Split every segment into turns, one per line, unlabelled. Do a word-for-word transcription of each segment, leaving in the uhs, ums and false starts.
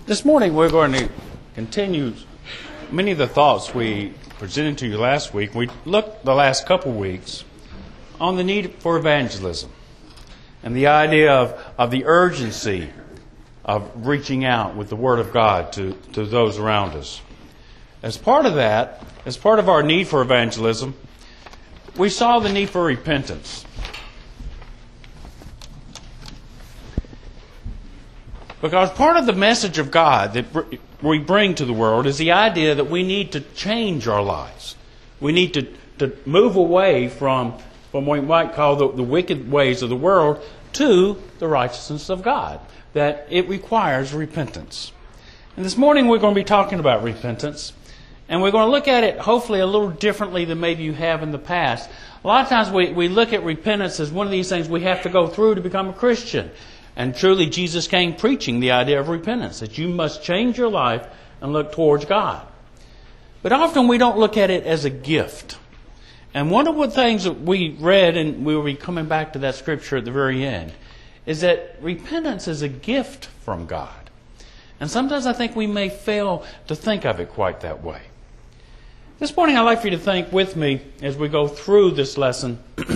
This morning we're going to continue many of the thoughts we presented to you last week. We looked the last couple weeks on the need for evangelism and the idea of, of the urgency of reaching out with the Word of God to, to those around us. As part of that, as part of our need for evangelism, we saw the need for repentance. Because part of the message of God that we bring to the world is the idea that we need to change our lives. We need to, to move away from, from what we might call the, the wicked ways of the world to the righteousness of God. That it requires repentance. And this morning we're going to be talking about repentance. And we're going to look at it hopefully a little differently than maybe you have in the past. A lot of times we, we look at repentance as one of these things we have to go through to become a Christian. And truly Jesus came preaching the idea of repentance, that you must change your life and look towards God. But often we don't look at it as a gift. And one of the things that we read, and we will be coming back to that scripture at the very end, is that repentance is a gift from God. And sometimes I think we may fail to think of it quite that way. This morning I'd like for you to think with me as we go through this lesson,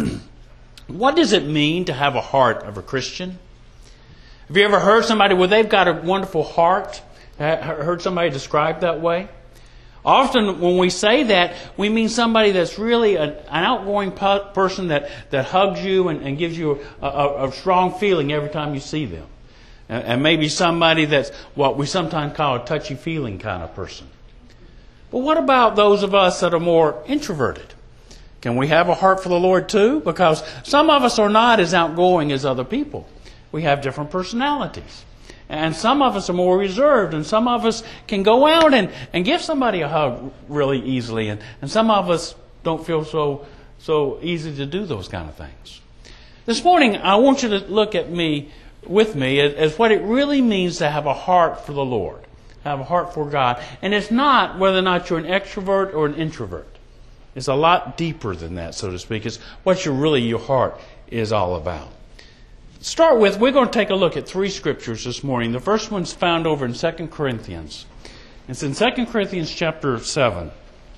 what does it mean to have a heart of a Christian? Have you ever heard somebody, well, they've got a wonderful heart? Heard somebody described that way? Often when we say that, we mean somebody that's really an, an outgoing person that, that hugs you and, and gives you a, a, a strong feeling every time you see them. And, and maybe somebody that's what we sometimes call a touchy-feeling kind of person. But what about those of us that are more introverted? Can we have a heart for the Lord too? Because some of us are not as outgoing as other people. We have different personalities. And some of us are more reserved. And some of us can go out and, and give somebody a hug really easily. And, and some of us don't feel so, so easy to do those kind of things. This morning, I want you to look at me, with me, as, as what it really means to have a heart for the Lord. Have a heart for God. And it's not whether or not you're an extrovert or an introvert. It's a lot deeper than that, so to speak. It's what your really your heart is all about. Start with, we're going to take a look at three scriptures this morning. The first one's found over in Second Corinthians. It's in Second Corinthians chapter seven.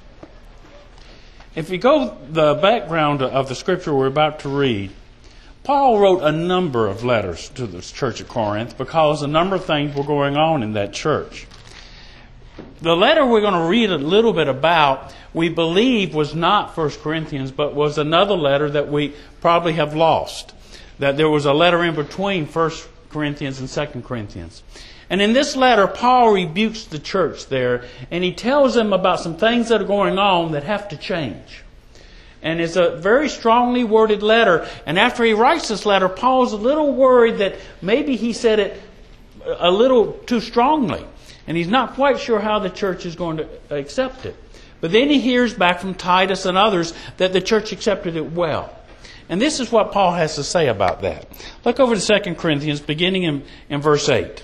If you go the background of the scripture we're about to read, Paul wrote a number of letters to the church at Corinth because a number of things were going on in that church. The letter we're going to read a little bit about, we believe was not First Corinthians, but was another letter that we probably have lost. That there was a letter in between First Corinthians and Second Corinthians. And in this letter, Paul rebukes the church there, and he tells them about some things that are going on that have to change. And it's a very strongly worded letter. And after he writes this letter, Paul's a little worried that maybe he said it a little too strongly. And he's not quite sure how the church is going to accept it. But then he hears back from Titus and others that the church accepted it well. And this is what Paul has to say about that. Look over to Second Corinthians, beginning in, in verse eight.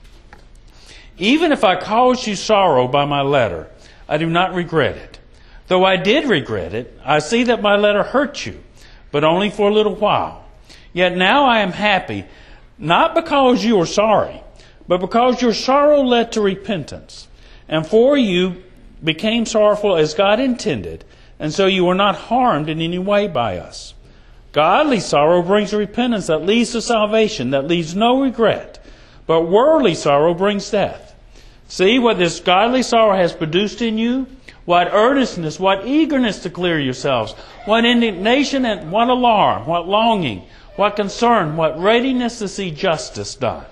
Even if I caused you sorrow by my letter, I do not regret it. Though I did regret it, I see that my letter hurt you, but only for a little while. Yet now I am happy, not because you are sorry, but because your sorrow led to repentance. And for you became sorrowful as God intended, and so you were not harmed in any way by us. Godly sorrow brings repentance that leads to salvation, that leaves no regret. But worldly sorrow brings death. See what this godly sorrow has produced in you? What earnestness, what eagerness to clear yourselves, what indignation and what alarm, what longing, what concern, what readiness to see justice done.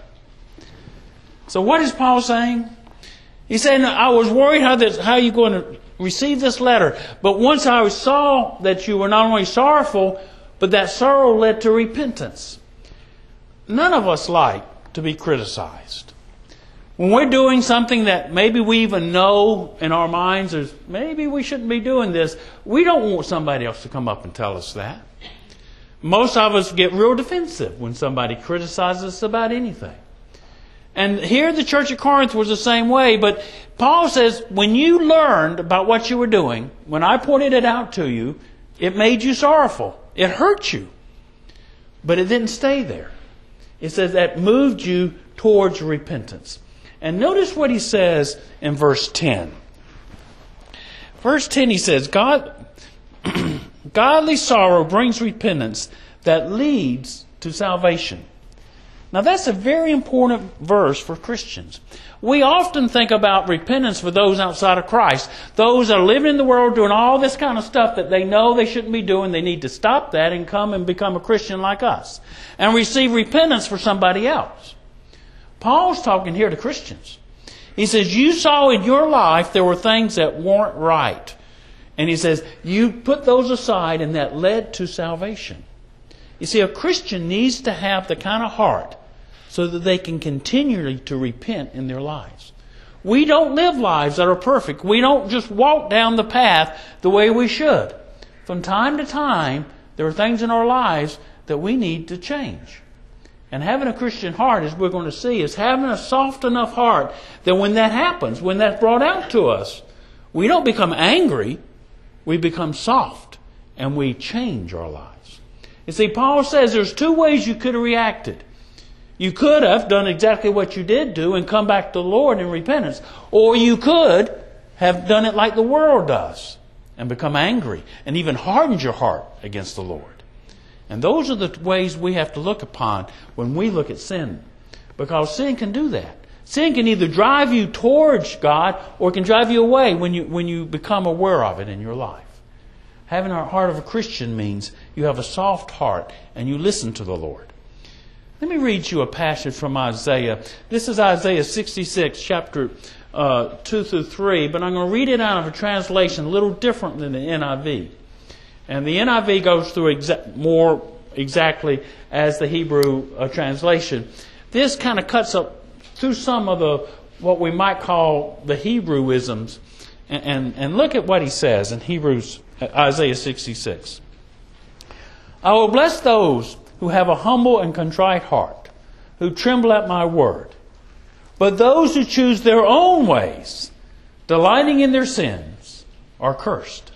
So what is Paul saying? He's saying, I was worried how this, how you're going to receive this letter. But once I saw that you were not only sorrowful, but that sorrow led to repentance. None of us like to be criticized. When we're doing something that maybe we even know in our minds is maybe we shouldn't be doing this, we don't want somebody else to come up and tell us that. Most of us get real defensive when somebody criticizes us about anything. And here the church at Corinth was the same way, but Paul says, when you learned about what you were doing, when I pointed it out to you, it made you sorrowful. It hurt you. But it didn't stay there. It says that moved you towards repentance. And notice what he says in verse ten. Verse ten, he says, God, godly sorrow brings repentance that leads to salvation. Now that's a very important verse for Christians. We often think about repentance for those outside of Christ. Those that are living in the world doing all this kind of stuff that they know they shouldn't be doing. They need to stop that and come and become a Christian like us. And receive repentance for somebody else. Paul's talking here to Christians. He says, you saw in your life there were things that weren't right. And he says, you put those aside and that led to salvation. You see, a Christian needs to have the kind of heart so that they can continually to repent in their lives. We don't live lives that are perfect. We don't just walk down the path the way we should. From time to time, there are things in our lives that we need to change. And having a Christian heart, as we're going to see, is having a soft enough heart that when that happens, when that's brought out to us, we don't become angry, we become soft, and we change our lives. You see, Paul says there's two ways you could have reacted. You could have done exactly what you did do and come back to the Lord in repentance. Or you could have done it like the world does and become angry and even hardened your heart against the Lord. And those are the ways we have to look upon when we look at sin. Because sin can do that. Sin can either drive you towards God or it can drive you away when you, when you become aware of it in your life. Having a heart of a Christian means you have a soft heart and you listen to the Lord. Let me read you a passage from Isaiah. This is Isaiah sixty-six, chapter uh, two through three, but I'm going to read it out of a translation a little different than the N I V. And the N I V goes through exa- more exactly as the Hebrew uh, translation. This kind of cuts up through some of the what we might call the Hebrewisms. And, and, and look at what he says in Hebrews, Isaiah sixty-six. I will bless those who have a humble and contrite heart, who tremble at my word. But those who choose their own ways, delighting in their sins, are cursed.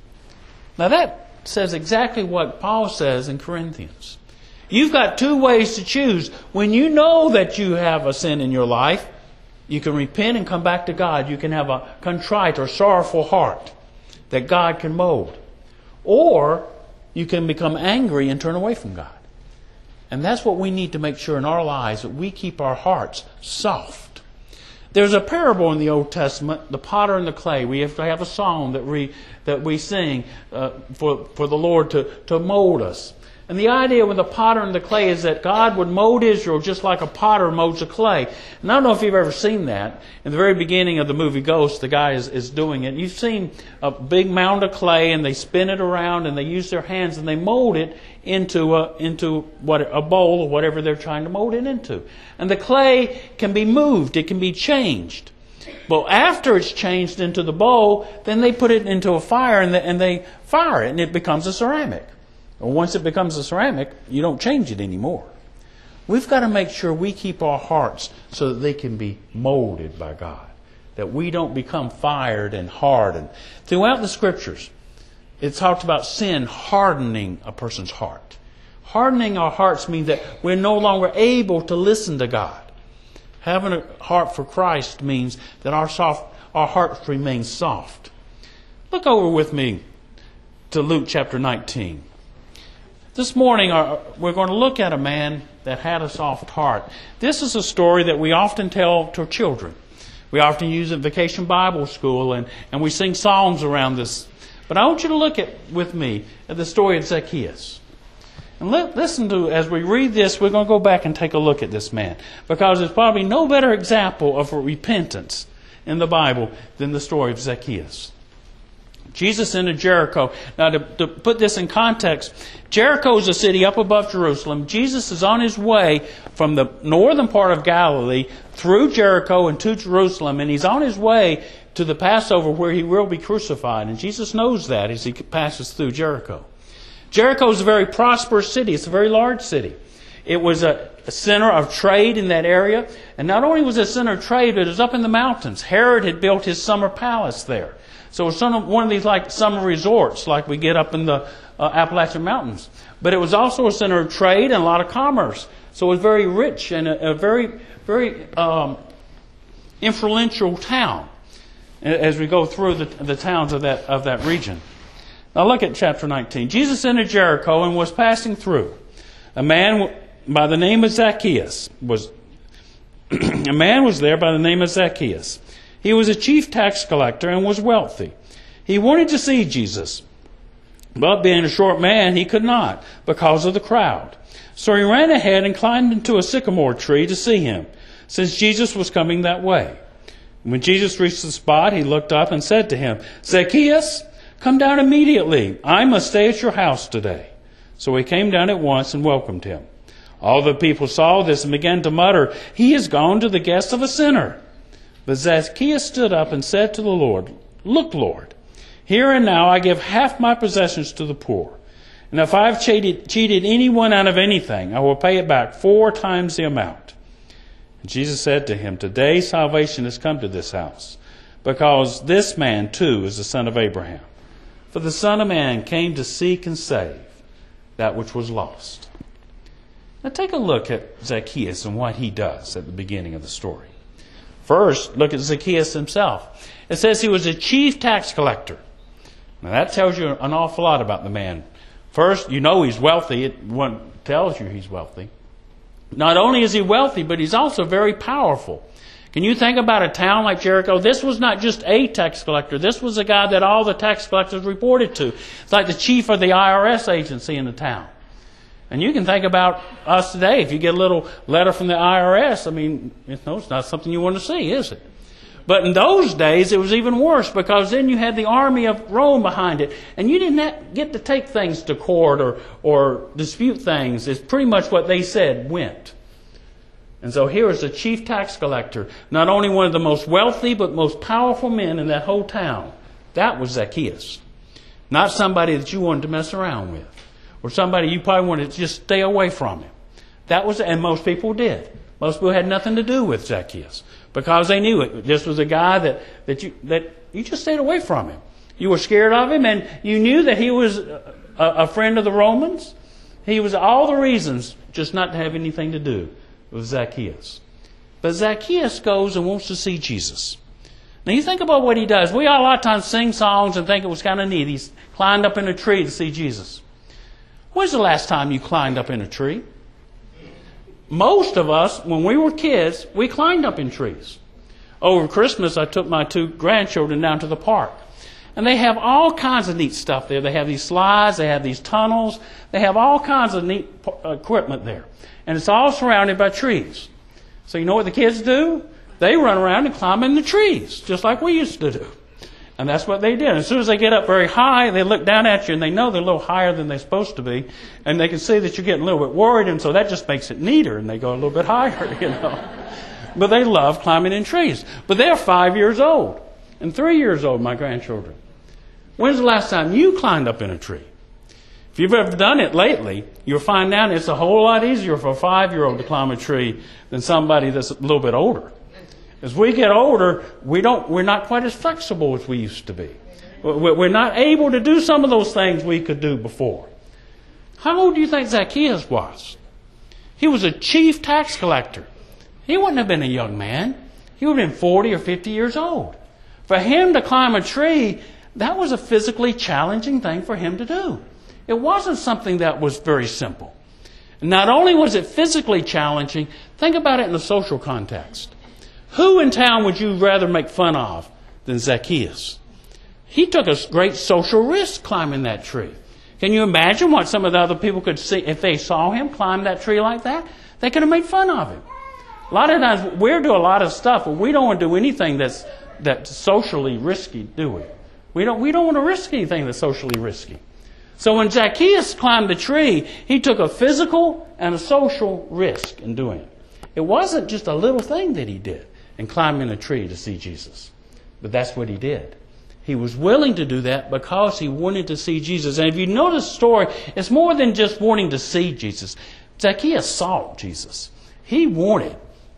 Now that says exactly what Paul says in Corinthians. You've got two ways to choose. When you know that you have a sin in your life, you can repent and come back to God. You can have a contrite or sorrowful heart that God can mold. Or you can become angry and turn away from God. And that's what we need to make sure in our lives, that we keep our hearts soft. There's a parable in the Old Testament, the potter and the clay. We have to have a song that we that we sing uh, for for the Lord to, to mold us. And the idea with the potter and the clay is that God would mold Israel just like a potter molds a clay. And I don't know if you've ever seen that. In the very beginning of the movie Ghost, the guy is, is doing it. You've seen a big mound of clay and they spin it around and they use their hands and they mold it into a, into what a bowl or whatever they're trying to mold it into. And the clay can be moved. It can be changed. But after it's changed into the bowl, then they put it into a fire and they, and they fire it and it becomes a ceramic. And once it becomes a ceramic, you don't change it anymore. We've got to make sure we keep our hearts so that they can be molded by God. That we don't become fired and hardened. Throughout the Scriptures, it talks about sin hardening a person's heart. Hardening our hearts means that we're no longer able to listen to God. Having a heart for Christ means that our soft, our hearts remain soft. Look over with me to Luke chapter nineteen. This morning, we're going to look at a man that had a soft heart. This is a story that we often tell to children. We often use it in Vacation Bible School, and, and we sing songs around this. But I want you to look at with me at the story of Zacchaeus. And li- listen to, as we read this, we're going to go back and take a look at this man. Because there's probably no better example of repentance in the Bible than the story of Zacchaeus. Jesus entered Jericho. Now, to, to put this in context, Jericho is a city up above Jerusalem. Jesus is on his way from the northern part of Galilee through Jericho and to Jerusalem, and he's on his way to the Passover where he will be crucified. And Jesus knows that as he passes through Jericho. Jericho is a very prosperous city. It's a very large city. It was a, a center of trade in that area. And not only was it a center of trade, but it was up in the mountains. Herod had built his summer palace there. So it was one of these like summer resorts like we get up in the uh, Appalachian Mountains. But it was also a center of trade and a lot of commerce. So it was very rich and a, a very, very um, influential town as we go through the, the towns of that, of that region. Now look at chapter nineteen. Jesus entered Jericho and was passing through. A man by the name of Zacchaeus was a man was there by the name of Zacchaeus. He was a chief tax collector and was wealthy. He wanted to see Jesus, but being a short man, he could not because of the crowd. So he ran ahead and climbed into a sycamore tree to see him, since Jesus was coming that way. When Jesus reached the spot, he looked up and said to him, "Zacchaeus, come down immediately. I must stay at your house today." So he came down at once and welcomed him. All the people saw this and began to mutter, "He has gone to the guest of a sinner." But Zacchaeus stood up and said to the Lord, "Look, Lord, here and now I give half my possessions to the poor. And if I have cheated, cheated anyone out of anything, I will pay it back four times the amount." And Jesus said to him, "Today salvation has come to this house, because this man too is the son of Abraham. For the Son of Man came to seek and save that which was lost." Now take a look at Zacchaeus and what he does at the beginning of the story. First, look at Zacchaeus himself. It says he was a chief tax collector. Now that tells you an awful lot about the man. First, you know he's wealthy. It tells you he's wealthy. Not only is he wealthy, but he's also very powerful. Can you think about a town like Jericho? This was not just a tax collector. This was a guy that all the tax collectors reported to. It's like the chief of the I R S agency in the town. And you can think about us today. If you get a little letter from the I R S, I mean, you know, it's not something you want to see, is it? But in those days, it was even worse, because then you had the army of Rome behind it. And you didn't get to take things to court or, or dispute things. It's pretty much what they said went. And so here is a chief tax collector, not only one of the most wealthy, but most powerful men in that whole town. That was Zacchaeus. Not somebody that you wanted to mess around with, or somebody you probably wanted to just stay away from him. That was, and most people did. Most people had nothing to do with Zacchaeus, because they knew it. This was a guy that, that you that you just stayed away from him. You were scared of him, and you knew that he was a, a friend of the Romans. He was all the reasons just not to have anything to do with Zacchaeus. But Zacchaeus goes and wants to see Jesus. Now you think about what he does. We all a lot of times sing songs and think it was kind of neat. He's climbed up in a tree to see Jesus. When's the last time you climbed up in a tree? Most of us, when we were kids, we climbed up in trees. Over Christmas, I took my two grandchildren down to the park. And they have all kinds of neat stuff there. They have these slides, they have these tunnels, they have all kinds of neat equipment there. And it's all surrounded by trees. So you know what the kids do? They run around and climb in the trees, just like we used to do. And that's what they did. As soon as they get up very high, they look down at you and they know they're a little higher than they're supposed to be. And they can see that you're getting a little bit worried, and so that just makes it neater, and they go a little bit higher, you know. But they love climbing in trees. But they're five years old and three years old, my grandchildren. When's the last time you climbed up in a tree? If you've ever done it lately, you'll find out it's a whole lot easier for a five-year-old to climb a tree than somebody that's a little bit older. As we get older, we don't, we're not quite as flexible as we used to be. We're not able to do some of those things we could do before. How old do you think Zacchaeus was? He was a chief tax collector. He wouldn't have been a young man. He would have been forty or fifty years old. For him to climb a tree, that was a physically challenging thing for him to do. It wasn't something that was very simple. And not only was it physically challenging, think about it in a social context. Who in town would you rather make fun of than Zacchaeus? He took a great social risk climbing that tree. Can you imagine what some of the other people could see if they saw him climb that tree like that? They could have made fun of him. A lot of times we do a lot of stuff, but we don't want to do anything that's that's socially risky, do we? We don't we don't want to risk anything that's socially risky. So when Zacchaeus climbed the tree, he took a physical and a social risk in doing it. It wasn't just a little thing that he did and climbing a tree to see Jesus. But that's what he did. He was willing to do that because he wanted to see Jesus. And if you notice the story, it's more than just wanting to see Jesus. Zacchaeus sought Jesus. He wanted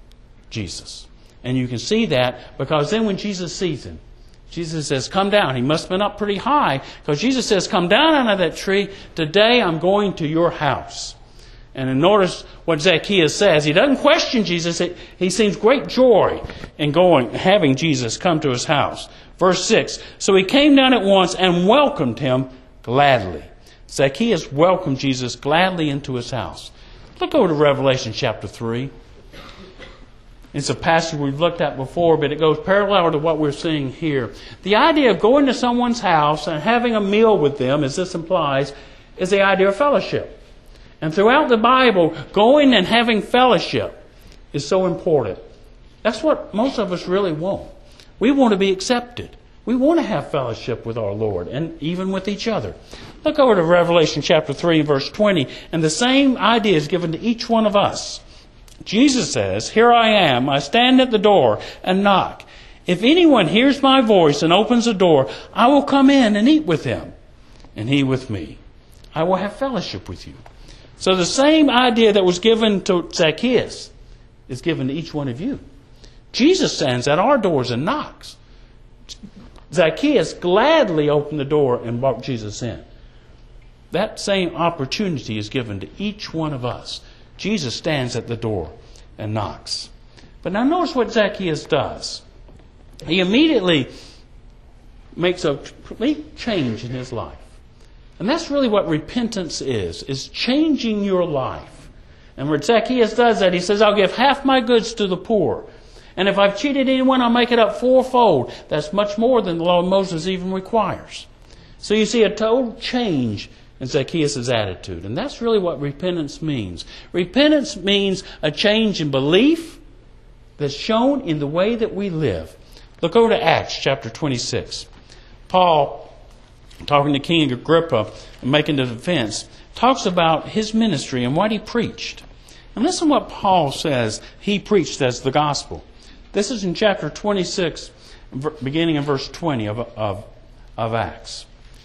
Jesus. And you can see that because then when Jesus sees him, Jesus says, come down. He must have been up pretty high because Jesus says, come down out of that tree. Today I'm going to your house. And then notice what Zacchaeus says. He doesn't question Jesus. He seems great joy in going, having Jesus come to his house. Verse six, so he came down at once and welcomed him gladly. Zacchaeus welcomed Jesus gladly into his house. Look over to Revelation chapter three. It's a passage we've looked at before, but it goes parallel to what we're seeing here. The idea of going to someone's house and having a meal with them, as this implies, is the idea of fellowship. And throughout the Bible, going and having fellowship is so important. That's what most of us really want. We want to be accepted. We want to have fellowship with our Lord and even with each other. Look over to Revelation chapter three, verse twenty, and the same idea is given to each one of us. Jesus says, here I am, I stand at the door and knock. If anyone hears my voice and opens the door, I will come in and eat with him, and he with me. I will have fellowship with you. So the same idea that was given to Zacchaeus is given to each one of you. Jesus stands at our doors and knocks. Zacchaeus gladly opened the door and brought Jesus in. That same opportunity is given to each one of us. Jesus stands at the door and knocks. But now notice what Zacchaeus does. He immediately makes a complete change in his life. And that's really what repentance is, is changing your life. And when Zacchaeus does that, he says, I'll give half my goods to the poor. And if I've cheated anyone, I'll make it up fourfold. That's much more than the law of Moses even requires. So you see a total change in Zacchaeus' attitude. And that's really what repentance means. Repentance means a change in belief that's shown in the way that we live. Look over to Acts chapter twenty-six. Paul, talking to King Agrippa and making the defense, talks about his ministry and what he preached. And listen to what Paul says he preached as the gospel. This is in chapter twenty-six, beginning in verse twenty of, of, of Acts.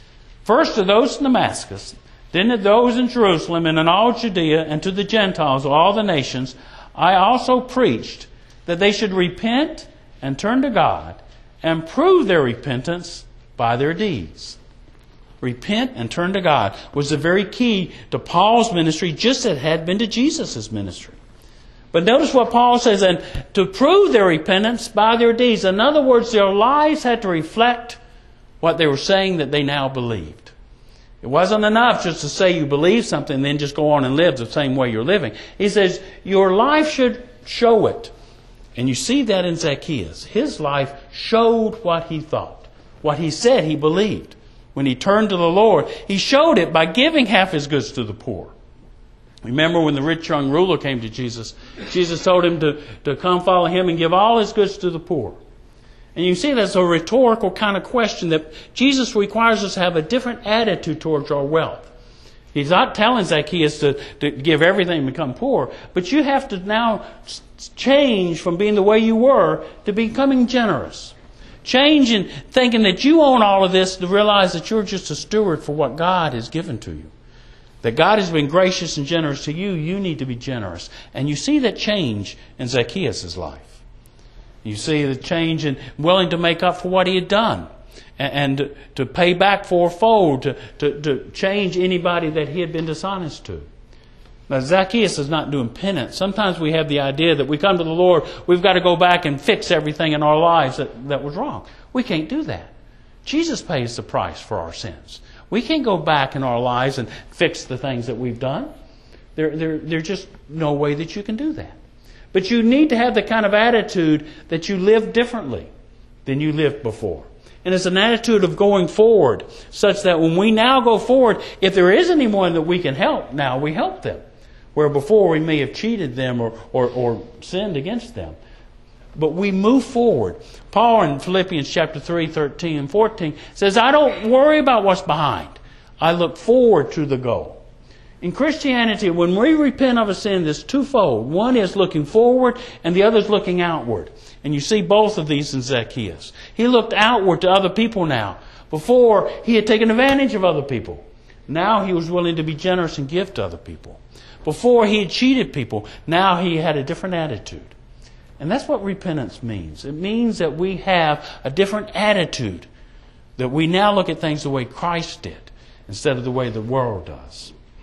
First to those in Damascus, then to those in Jerusalem and in all Judea, and to the Gentiles of all the nations, I also preached that they should repent and turn to God and prove their repentance by their deeds. Repent and turn to God was the very key to Paul's ministry, just as it had been to Jesus' ministry. But notice what Paul says, and to prove their repentance by their deeds. In other words, their lives had to reflect what they were saying that they now believed. It wasn't enough just to say you believe something and then just go on and live the same way you're living. He says your life should show it. And you see that in Zacchaeus. His life showed what he thought, what he said he believed. When he turned to the Lord, he showed it by giving half his goods to the poor. Remember when the rich young ruler came to Jesus, Jesus told him to, to come follow him and give all his goods to the poor. And you see that's a rhetorical kind of question that Jesus requires us to have a different attitude towards our wealth. He's not telling Zacchaeus to, to give everything and become poor, but you have to now change from being the way you were to becoming generous. Change in thinking that you own all of this to realize that you're just a steward for what God has given to you. That God has been gracious and generous to you, you need to be generous. And you see that change in Zacchaeus' life. You see the change in willing to make up for what he had done. And, and to pay back fourfold, to, to, to change anybody that he had been dishonest to. Now Zacchaeus is not doing penance. Sometimes we have the idea that we come to the Lord, we've got to go back and fix everything in our lives that, that was wrong. We can't do that. Jesus pays the price for our sins. We can't go back in our lives and fix the things that we've done. There, there, there's just no way that you can do that. But you need to have the kind of attitude that you live differently than you lived before. And it's an attitude of going forward, such that when we now go forward, if there is anyone that we can help, now we help them. Where before we may have cheated them or, or, or sinned against them. But we move forward. Paul in Philippians chapter three, thirteen and fourteen says, I don't worry about what's behind. I look forward to the goal. In Christianity, when we repent of a sin, there's twofold. One is looking forward and the other is looking outward. And you see both of these in Zacchaeus. He looked outward to other people now. Before, he had taken advantage of other people. Now he was willing to be generous and give to other people. Before, he had cheated people. Now he had a different attitude. And that's what repentance means. It means that we have a different attitude. That we now look at things the way Christ did instead of the way the world does.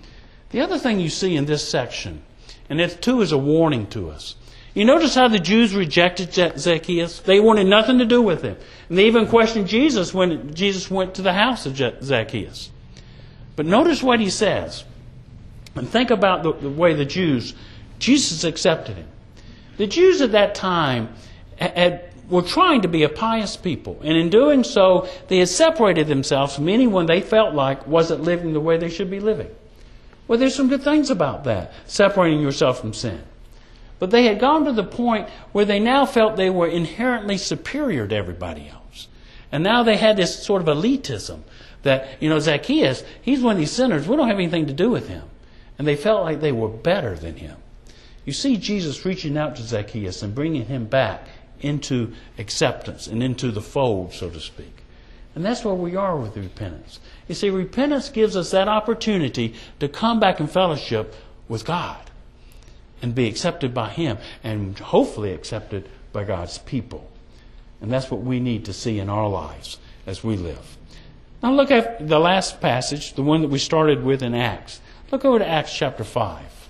The other thing you see in this section, and it too is a warning to us. You notice how the Jews rejected Zacchaeus? They wanted nothing to do with him. And they even questioned Jesus when Jesus went to the house of Zacchaeus. But notice what he says. And think about the, the way the Jews, Jesus accepted him. The Jews at that time had, were trying to be a pious people. And in doing so, they had separated themselves from anyone they felt like wasn't living the way they should be living. Well, there's some good things about that, separating yourself from sin. But they had gone to the point where they now felt they were inherently superior to everybody else. And now they had this sort of elitism that, you know, Zacchaeus, he's one of these sinners. We don't have anything to do with him. And they felt like they were better than him. You see Jesus reaching out to Zacchaeus and bringing him back into acceptance and into the fold, so to speak. And that's where we are with repentance. You see, repentance gives us that opportunity to come back in fellowship with God and be accepted by Him and hopefully accepted by God's people. And that's what we need to see in our lives as we live. Now look at the last passage, the one that we started with in Acts. Look over to Acts chapter five.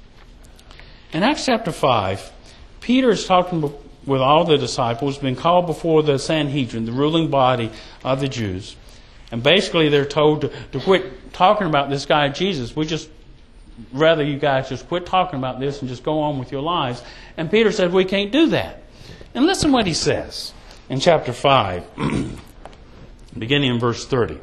In Acts chapter five, Peter is talking with all the disciples, been called before the Sanhedrin, the ruling body of the Jews. And basically they're told to, to quit talking about this guy Jesus. We just, rather you guys just quit talking about this and just go on with your lives. And Peter said, we can't do that. And listen what he says in chapter five, beginning in verse thirty.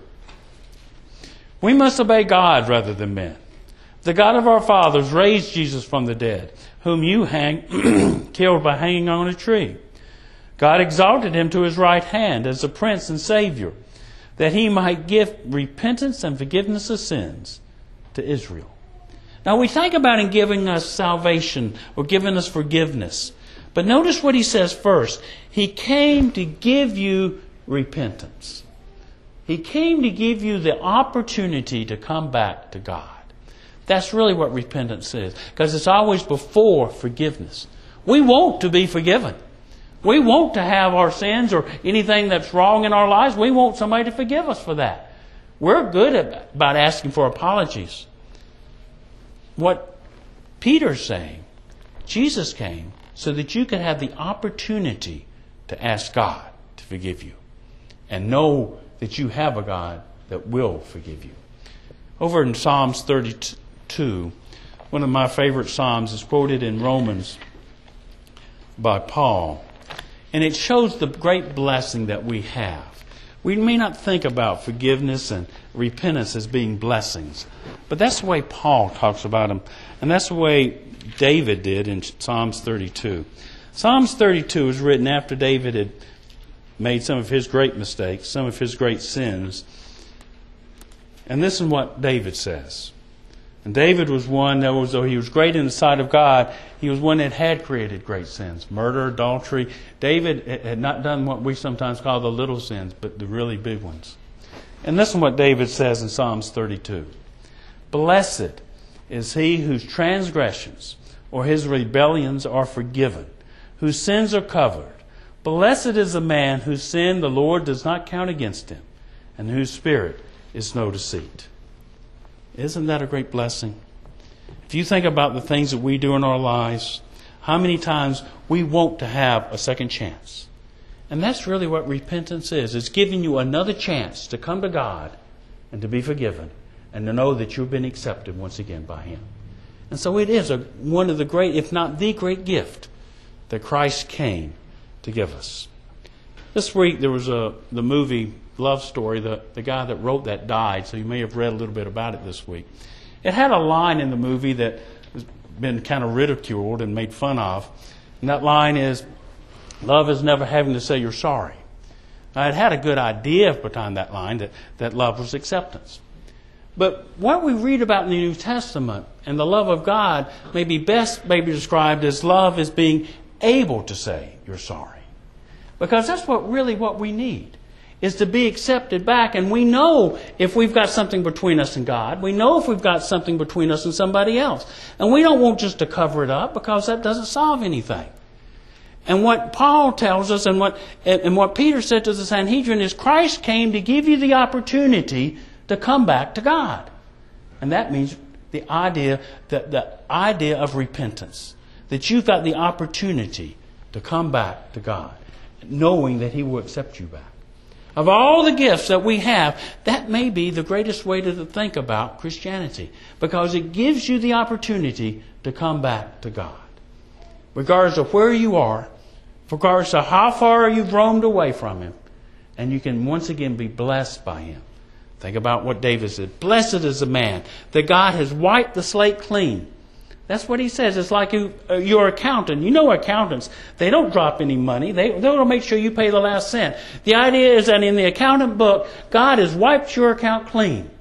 We must obey God rather than men. The God of our fathers raised Jesus from the dead, whom you hang, killed by hanging on a tree. God exalted him to his right hand as a prince and savior, that he might give repentance and forgiveness of sins to Israel. Now we think about him giving us salvation or giving us forgiveness. But notice what he says first. He came to give you repentance. He came to give you the opportunity to come back to God. That's really what repentance is. Because it's always before forgiveness. We want to be forgiven. We want to have our sins or anything that's wrong in our lives. We want somebody to forgive us for that. We're good at, about asking for apologies. What Peter's saying, Jesus came so that you could have the opportunity to ask God to forgive you. And know that you have a God that will forgive you. Over in Psalms thirty-two, one of my favorite Psalms is quoted in Romans by Paul. And it shows the great blessing that we have. We may not think about forgiveness and repentance as being blessings. But that's the way Paul talks about them. And that's the way David did in Psalms thirty-two. Psalms thirty-two was written after David had made some of his great mistakes, some of his great sins. And this is what David says. And David was one that was, though he was great in the sight of God, he was one that had created great sins. Murder, adultery. David had not done what we sometimes call the little sins, but the really big ones. And this is what David says in Psalms thirty-two. Blessed is he whose transgressions or his rebellions are forgiven, whose sins are covered. Blessed is the man whose sin the Lord does not count against him, and whose spirit is no deceit. Isn't that a great blessing? If you think about the things that we do in our lives, how many times we want to have a second chance. And that's really what repentance is. It's giving you another chance to come to God and to be forgiven and to know that you've been accepted once again by Him. And so it is a, one of the great, if not the great gift that Christ came to give us. This week there was a the movie Love Story. The, the guy that wrote that died, so you may have read a little bit about it this week. It had a line in the movie that has been kind of ridiculed and made fun of. And that line is, love is never having to say you're sorry. Now, it had a good idea behind that line, that, that love was acceptance. But what we read about in the New Testament and the love of God may be best maybe described as love as being able to say you're sorry. Because that's what really what we need, is to be accepted back. And we know if we've got something between us and God. We know if we've got something between us and somebody else. And we don't want just to cover it up, because that doesn't solve anything. And what Paul tells us and what and what Peter said to the Sanhedrin is Christ came to give you the opportunity to come back to God. And that means the idea, the, the idea of repentance. That you've got the opportunity to come back to God, knowing that He will accept you back. Of all the gifts that we have, that may be the greatest way to think about Christianity, because it gives you the opportunity to come back to God. Regardless of where you are, regardless of how far you've roamed away from Him, and you can once again be blessed by Him. Think about what David said. Blessed is the man that God has wiped the slate clean. That's what he says. It's like you, uh, your accountant. You know accountants, they don't drop any money. They, they'll make sure you pay the last cent. The idea is that in the accountant book, God has wiped your account clean.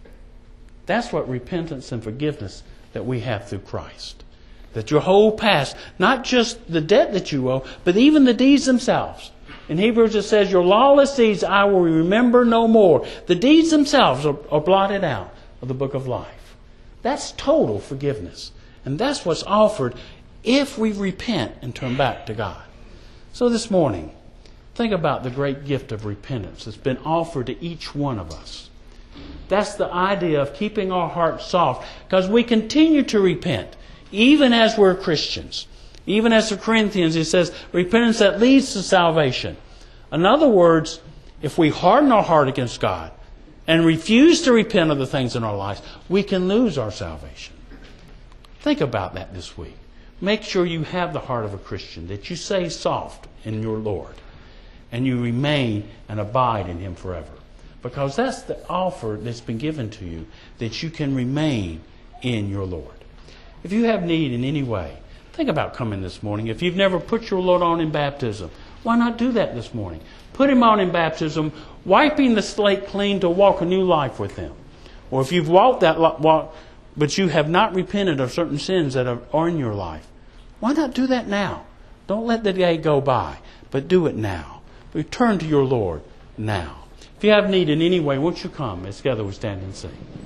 That's what repentance and forgiveness that we have through Christ. That your whole past, not just the debt that you owe, but even the deeds themselves. In Hebrews it says, your lawless deeds I will remember no more. The deeds themselves are, are blotted out of the book of life. That's total forgiveness. And that's what's offered if we repent and turn back to God. So this morning, think about the great gift of repentance that's been offered to each one of us. That's the idea of keeping our hearts soft, because we continue to repent, even as we're Christians. Even as the Corinthians, it says, repentance that leads to salvation. In other words, if we harden our heart against God and refuse to repent of the things in our lives, we can lose our salvation. Think about that this week. Make sure you have the heart of a Christian, that you stay soft in your Lord, and you remain and abide in Him forever. Because that's the offer that's been given to you, that you can remain in your Lord. If you have need in any way, think about coming this morning. If you've never put your Lord on in baptism, why not do that this morning? Put Him on in baptism, wiping the slate clean to walk a new life with Him. Or if you've walked that walk, but you have not repented of certain sins that are in your life, why not do that now? Don't let the day go by, but do it now. Return to your Lord now. If you have need in any way, won't you come as together we stand and sing?